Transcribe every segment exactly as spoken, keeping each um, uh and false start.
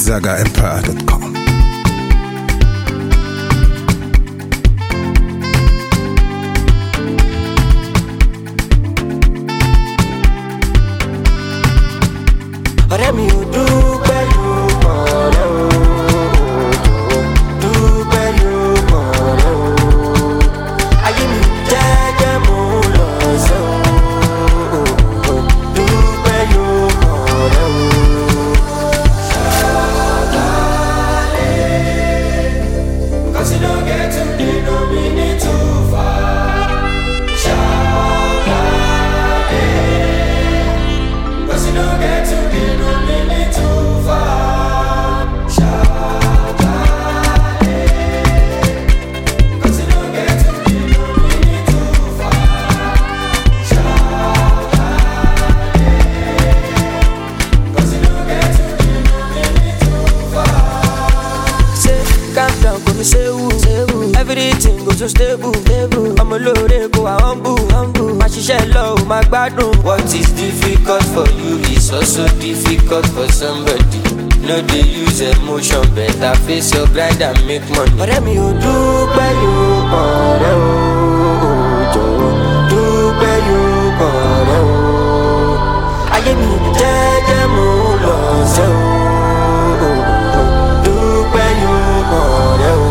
zaga empire dot com. Ọ̀rẹ́ mi ò dúpẹ́ ló mọ̀ rẹ́ o, dúpẹ́ ló mọ̀ rẹ́ o. Ayé mi jẹ́jẹ́ mo lọ sẹ́ o, dúpẹ́ ló mọ̀ rẹ́ o. Cause you don't get to be no minute too far. Cause you don't get to be no minute too far. Cause you don't get to be no minute too far. Cause you don't get to be no minute too far. Say, calm down, go me say woo, say woo. Everything goes so stable, stable. I'm a low go a humble, humble. My shisha low, my gbadun. What is difficult for you is also difficult for somebody. No dey use emotion, better face your grind and make money. Ọ̀rẹ́ mi ò dúpẹ́ yóò kàn rẹ́ o, jọ̀wọ́ dúpẹ́ yóò kàn rẹ́ o. Ayé mi jẹ́jẹ́ mo lọ sẹ́ o, dúpẹ́ yóò kàn rẹ́ o.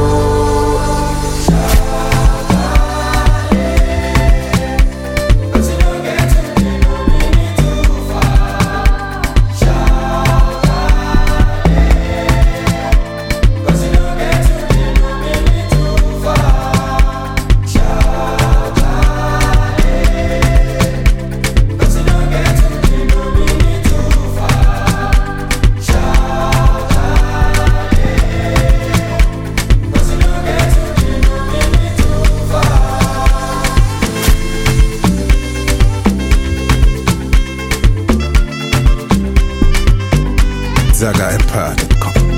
zaga empire dot com.